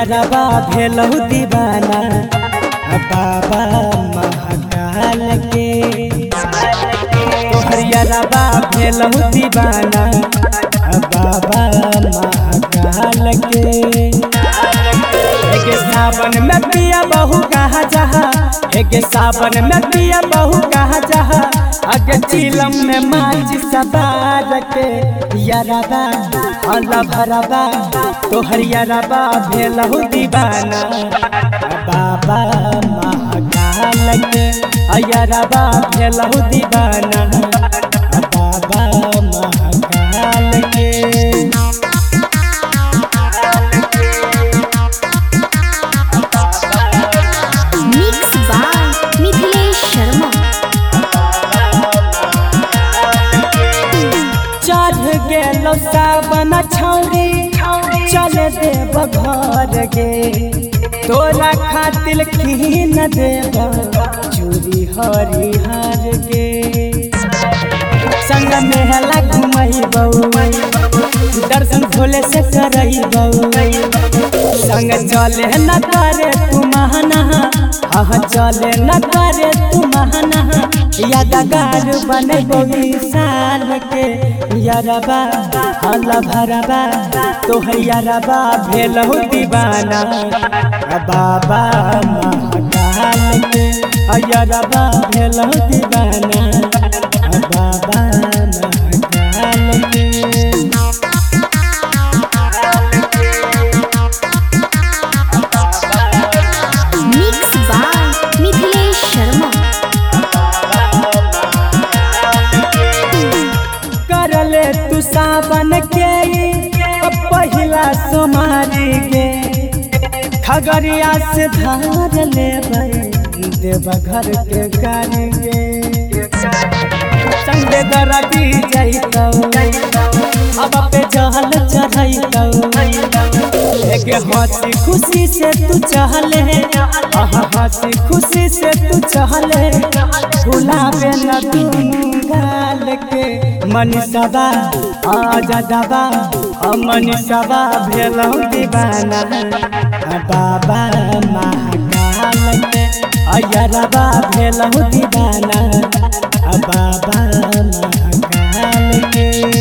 यरबा भेलहु दीवाना बाबा महाकाल के। तोहर यरबा भेलहु दीवाना बाबा महाकाल के। एक सावन में पिया बहु कहा जहा, एक सावन में पिया बहु कहा जहा, अगे चिलम में माची सबार के। यरबा अल्लाह भरबा तोहर यरबा भेलहु दीवाना बाबा महाकाल के। यरबा भेलहु दीवाना बाबा महाकाल के। गेलो सावन छौरी चल देव घर गे, तोरा खातिर की न देव चूड़ी हरिहर गे। संग मेला घुमैबौ दर्शन भोले से करैबौ, संग चले न करे तू महना, हाँ चले न करे तू महना, यादगार बनैबौ साल के। यरबा अल्लाह भरबा तोहर यरबा भेलहु दीवाना बाबा महाकाल के। यरबा भेलहु दीवाना बाबा महाकाल के। तू सावन के पहिला सोमारी के, खगड़िया से धार लेबै देवघर के गाड़ी गे। संगे दरदी जैतौ अब पे जहल चढ़ैतौ, एक हंसी खुशी से तू चहले, हंसी खुशी से तू चहले, भुलावे न दुनू गाल के। मनीषबा आजादबा मनीषबा भेलहु दीवाना बाबा महाकाल के। यरबा भेलहु दीवाना बाबा महाकाल के।